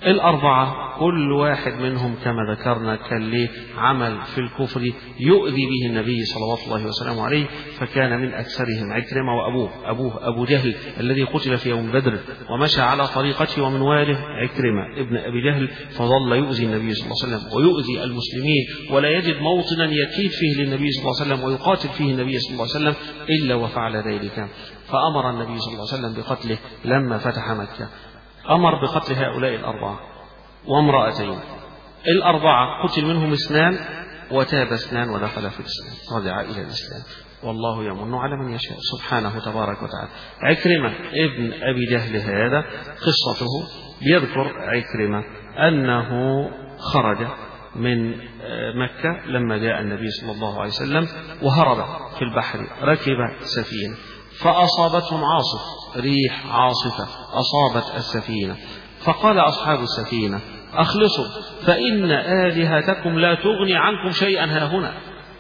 4 كل واحد منهم كما ذكرنا كان له عمل في الكفر يؤذي به النبي صلوات الله وسلامه عليه، فكان من أكثرهم عكرمة، وأبوه أبو جهل الذي قتل في يوم بدر ومشى على طريقته ومنواله عكرمة ابن أبي جهل، فظل يؤذي النبي صلى الله عليه وسلم ويؤذي المسلمين، ولا يجد موطنا يكيد فيه للنبي صلى الله عليه وسلم ويقاتل فيه النبي صلى الله عليه وسلم إلا وفعل ذلك. فأمر النبي صلى الله عليه وسلم بقتله لما فتح مكة، أمر بقتل هؤلاء 4 وامرأتين. 4 قتل منهم 2 وتاب 2 ودخل في الإسلام، رجع إلى الإسلام، والله يمن على من يشاء سبحانه تبارك وتعالى. عكرمة ابن أبي جهل هذا قصته بيذكر عكرمة أنه خرج من مكة لما جاء النبي صلى الله عليه وسلم وهرب في البحر، ركب سفينة فأصابتهم عاصف، ريح عاصفة أصابت السفينة، فقال أصحاب السفينة أخلصوا فإن آلهتكم لا تغني عنكم شيئا هاهنا.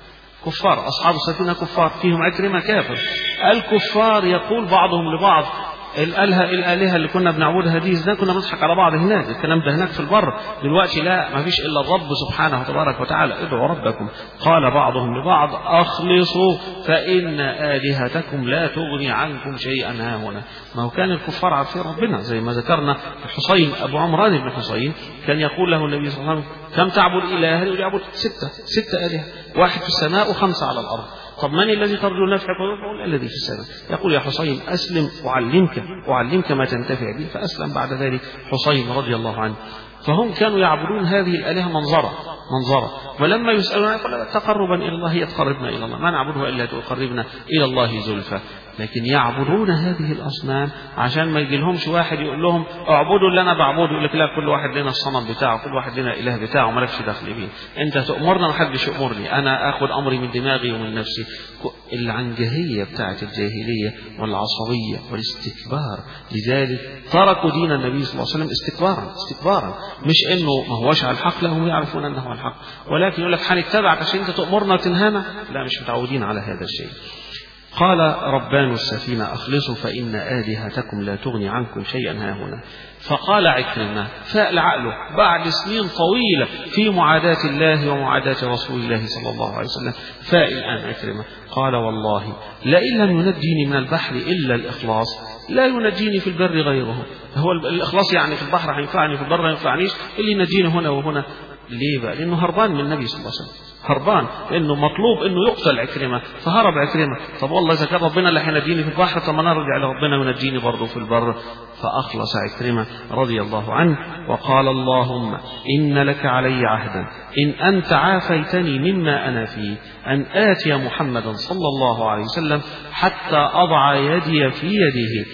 كفار، أصحاب السفينة كفار، فيهم عكرمة كافر. الكفار يقول بعضهم لبعض الآلهة اللي كنا بنعبدها دي ازاي كنا بنضحك على بعض هناك، الكلام ده هناك في البر، دلوقتي لا، ما فيش إلا الرب سبحانه وتبارك وتعالى، ادعوا ربكم. قال بعضهم لبعض أخلصوا فإن آلهتكم لا تغني عنكم شيئا هاهنا. ما هو كان الكفار عارفين ربنا، زي ما ذكرنا الحصين أبو عمران بن حصين كان يقول له النبي صلى الله عليه وسلم كم تعبد إله؟ يقول يعبد 6 آلهة، 1 في السماء و5 على الأرض. طب من الذي ترجو نفعك؟ يقول الذي في السماء. يقول يا حصين أسلم أعلمك ما تنتفع به، فأسلم بعد ذلك حصين رضي الله عنه. فهم كانوا يعبدون هذه الآلهة منظرة، ولما يسألون يقول تقربا إلى الله، هي تقربنا إلى الله، ما نعبدها إلا تقربنا إلى الله زلفى. لكن يعبدون هذه الأصنام عشان ما يجي لهمش واحد يقول لهم اعبدوا اللي أنا بعبده، يقول لك لا، كل واحد لنا الصنم بتاعه، كل واحد لنا إله بتاعه، مالكش دخل بيه، أنت تأمرنا ما حدش يأمرني، أنا أخذ أمري من دماغي ومن نفسي. العنجهية بتاعت الجاهلية والعصبية والاستكبار، لذلك تركوا دين النبي صلى الله عليه وسلم استكبارا، مش إنه ما هوش على الحق، لا، هم يعرفون أنه على الحق، ولكن يقول لك هنتبعك عشان أنت تأمرنا وتنهانا، لا، مش متعودين على هذا الشيء. قال ربان السفينة أخلصوا فإن آلهتكم لا تغني عنكم شيئا هاهنا. فقال عكرمة فأل عقله بعد سنين طويلة في معاداة الله ومعاداة رسول الله صلى الله عليه وسلم، فائل الآن عكرمة قال والله لئن لم ينجيني من البحر إلا الإخلاص لا ينجيني في البر غيره. هو الإخلاص يعني في البحر هينفعني، في البر ما ينفعنيش، اللي ينجيني هنا وهنا. ليه بقى؟ لأنه هربان من النبي صلى الله عليه وسلم، هربان، لأنه مطلوب أنه يقتل عكرمة، فهرب عكرمة. طب والله إذا كان ربنا اللي هينجيني في البحر، طب ما نرجع لربنا وينجيني برضه في البر. فأخلص عكرمة رضي الله عنه وقال اللهم إن لك علي عهدا إن أنت عافيتني مما أنا فيه أن آتي محمدا صلى الله عليه وسلم حتى أضع يدي في يده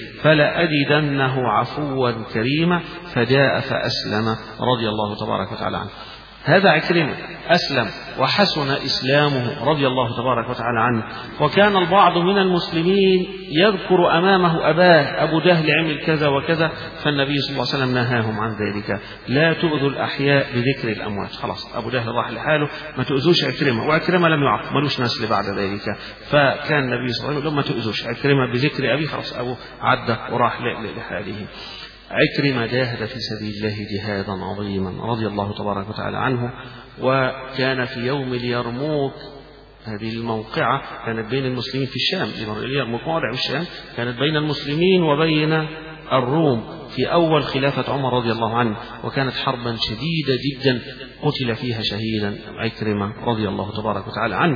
فلأجدنه عفوا كريما، فجاء فأسلم رضي الله تبارك وتعالى عنه. هذا عكرمة أسلم وحسن إسلامه رضي الله تبارك وتعالى عنه. وكان البعض من المسلمين يذكر أمامه أباه، أبو جهل عمل كذا وكذا، فالنبي صلى الله عليه وسلم نهاهم عن ذلك. لا تؤذوا الأحياء بذكر الأموات. خلاص أبو جهل راح لحاله، ما تؤذوش عكرمة، وعكرمة لم يعق، ملوش نسل بعد ذلك. فكان النبي صلى الله عليه وسلم ما تؤذوش عكرمة بذكر أبي، خلاص أبو عدى وراح لحاله. عكرمة جاهد في سبيل الله جهادا عظيما رضي الله تبارك وتعالى عنه. وكان في يوم اليرموك، هذه الموقعة كانت بين المسلمين في الشام، اليرموك موضع في الشام، كانت بين المسلمين وبين الروم في أول خلافة عمر رضي الله عنه، وكانت حربا شديدة جدا قتل فيها شهيدا عكرمة رضي الله تبارك وتعالى عنه.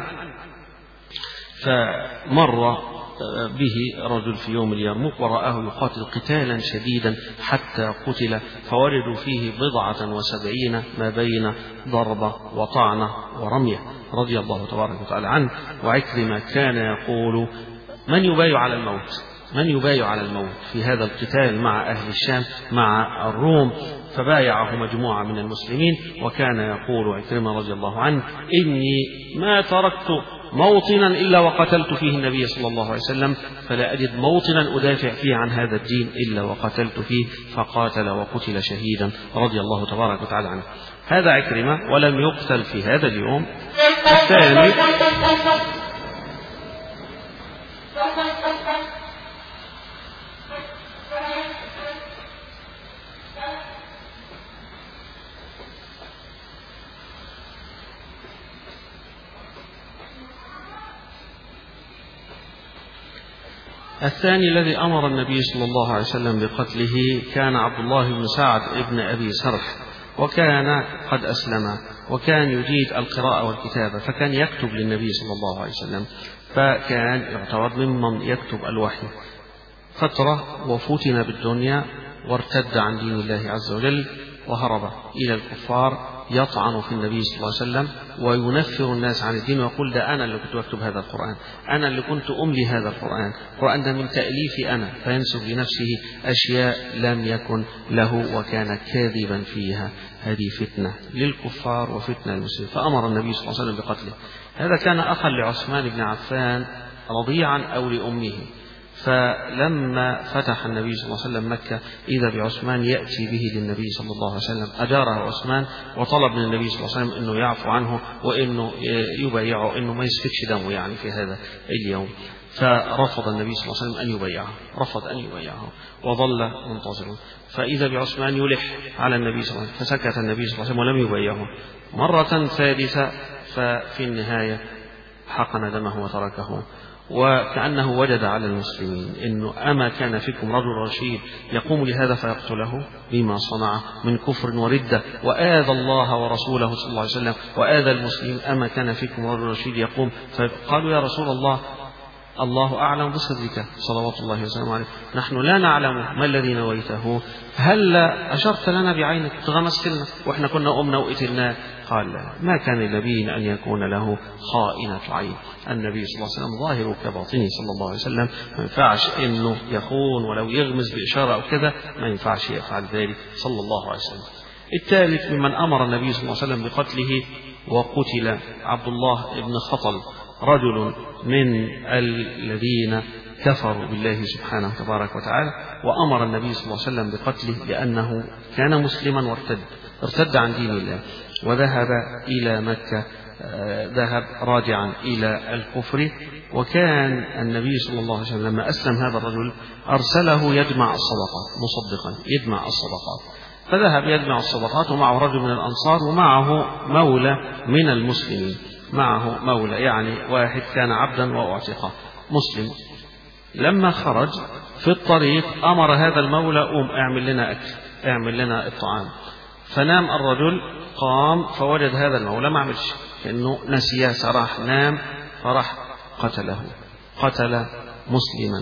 فمر به رجل في يوم اليرموك ورآه يقاتل قتالا شديدا حتى قتل، فوردوا فيه 79 ما بين ضربة وطعنة ورمية رضي الله تبارك وتعالى عنه. وعكرمة كان يقول: من يبايع على الموت؟ من يبايع على الموت في هذا القتال مع أهل الشام مع الروم؟ فبايعه مجموعة من المسلمين. وكان يقول عكرمة رضي الله عنه: إني ما تركت موطنا إلا وقتلت فيه النبي صلى الله عليه وسلم، فلا أجد موطنا أدافع فيه عن هذا الدين إلا وقتلت فيه. فقاتل وقتل شهيدا رضي الله تبارك وتعالى عنه. هذا عكرمة، ولم يقتل في هذا اليوم. الثاني الذي أمر النبي صلى الله عليه وسلم بقتله كان عبد الله بن سعد ابن أبي سرح، وكان قد أسلم، وكان يجيد القراءة والكتابة، فكان يكتب للنبي صلى الله عليه وسلم، فكان يعتبر ممن يكتب الوحي. فترة وفتن بالدنيا وارتد عن دين الله عز وجل وهرب إلى الكفار، يطعن في النبي صلى الله عليه وسلم وينفر الناس عن الدين ويقول: ده أنا اللي كنت أكتب هذا القرآن، أنا اللي كنت أملي هذا القرآن ده من تأليفي أنا، فينسب لنفسه أشياء لم يكن له، وكان كاذبا فيها. هذه فتنة للكفار وفتنة للمسلمين، فأمر النبي صلى الله عليه وسلم بقتله. هذا كان أخا لعثمان بن عفان رضيعا أو لأمه، فلما فتح النبي صلى الله عليه وسلم مكة إذا بعثمان يأتي به للنبي صلى الله عليه وسلم، أجاره عثمان وطلب من النبي صلى الله عليه وسلم أنه يعفو عنه وأنه يبايعه، أنه ما يسفكش دمه يعني في هذا اليوم. فرفض النبي صلى الله عليه وسلم أن يبايعه، رفض أن يبايعه وظل منتظرا. فإذا بعثمان يلح على النبي صلى الله عليه وسلم، فسكت النبي صلى الله عليه وسلم ولم يبايعه. مرة ثالثة ففي النهاية حقن دمه وتركه. وكأنه وجد على المسلمين إنه أما كان فيكم رجل رشيد يقوم لهذا فيقتله بما صنع من كفر وردة وآذى الله ورسوله صلى الله عليه وسلم وآذى المسلمين، أما كان فيكم رجل رشيد يقوم؟ فقالوا: يا رسول الله، الله أعلم بصدقك صلوات الله وسلامه عليه، نحن لا نعلم ما الذي نويته، هل أشرت لنا بعينك تغمست لنا وإحنا كنا أمنا وقتلنا؟ قال: ما كان لنبي أن يكون له خائنة عين. النبي صلى الله عليه وسلم ظاهره كباطنه صلى الله عليه وسلم، ما ينفعش إنه يخون ولو يغمز بإشارة أو كذا، ما ينفعش يفعل ذلك صلى الله عليه وسلم. الثالث ممن أمر النبي صلى الله عليه وسلم بقتله وقتل عبد الله بن خطل، رجل من الذين كفروا بالله سبحانه تبارك وتعالى، وأمر النبي صلى الله عليه وسلم بقتله لأنه كان مسلما وارتد عن دين الله وذهب إلى مكة، ذهب راجعا إلى الكفر. وكان النبي صلى الله عليه وسلم لما أسلم هذا الرجل أرسله يجمع الصدقات، مصدقا يجمع الصدقات، فذهب يجمع الصدقات ومعه رجل من الأنصار ومعه مولى من المسلمين، معه مولى يعني واحد كان عبدا وأعتقه مسلم. لما خرج في الطريق أمر هذا المولى: قوم اعمل لنا أكل، اعمل لنا الطعام. فنام الرجل، قام فوجد هذا المولى ما عملش، كأنه نسيه، سراح نام، فراح قتله، قتل مسلما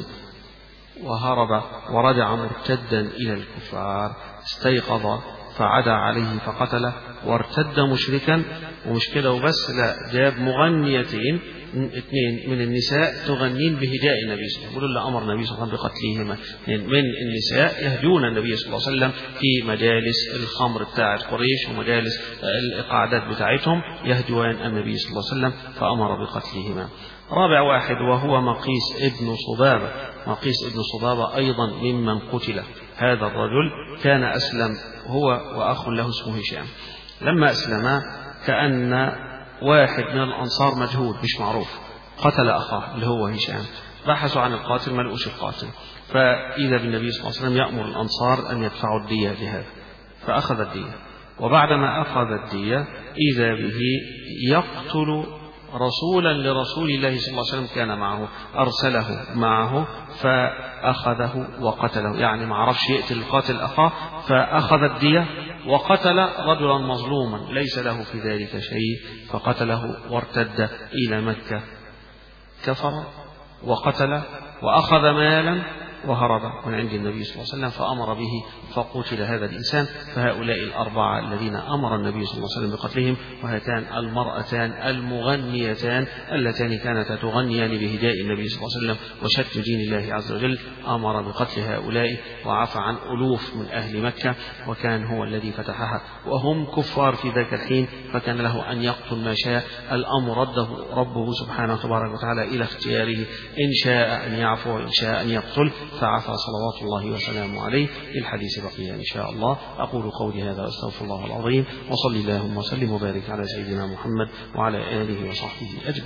وهرب ورجع مرتدا إلى الكفار. استيقظ فعدا عليه فقتله وارتد مشركا. ومش كده وبس، لا، جاب مغنيتين اثنين من النساء تغنين بهجاء النبي صلى الله عليه وسلم، ولولا أمر النبي صلى الله عليه وسلم بقتلهما. من النساء يهجون النبي صلى الله عليه وسلم في مجالس الخمر بتاعة قريش ومجالس القعدات بتاعتهم، يهجوان النبي صلى الله عليه وسلم فأمر بقتلهما. رابع واحد وهو مقيس ابن صبابة. مقيس ابن صبابة أيضا ممن قتل. هذا الرجل كان أسلم هو وأخ له اسمه هشام. لما أسلما كأن واحد من الأنصار مجهول مش معروف قتل أخاه اللي هو هشام، بحثوا عن القاتل ما لقوش القاتل، فإذا بالنبي صلى الله عليه وسلم يأمر الأنصار أن يدفعوا الدية لهذا، فأخذ الدية. وبعدما أخذ الدية إذا به يقتل رسولا لرسول الله صلى الله عليه وسلم كان معه، أرسله معه فأخذه وقتله، يعني ما عرفش يقتل القاتل أخاه فأخذ الدية وقتل رجلا مظلوما ليس له في ذلك شيء، فقتله وارتد إلى مكة، كفر وقتل وأخذ مالا وهرب من عند النبي صلى الله عليه وسلم فأمر به فقتل هذا الإنسان. فهؤلاء الأربعة الذين أمر النبي صلى الله عليه وسلم بقتلهم، وهاتان المرأتان المغنيتان اللتان كانتا تغنيان بهجاء النبي صلى الله عليه وسلم وشتم دين الله عز وجل، أمر بقتل هؤلاء وعفى عن ألوف من أهل مكة، وكان هو الذي فتحها وهم كفار في ذاك الحين، فكان له أن يقتل ما شاء. الأمر رده ربه سبحانه تبارك وتعالى إلى اختياره، إن شاء أن يعفو وإن شاء أن يقتل، فعفى صلوات الله وسلامه عليه. الحديث بقية إن شاء الله. أقول قولي هذا وأستغفر الله العظيم، وصلي اللهم وسلم وبارك على سيدنا محمد وعلى آله وصحبه أجمعين.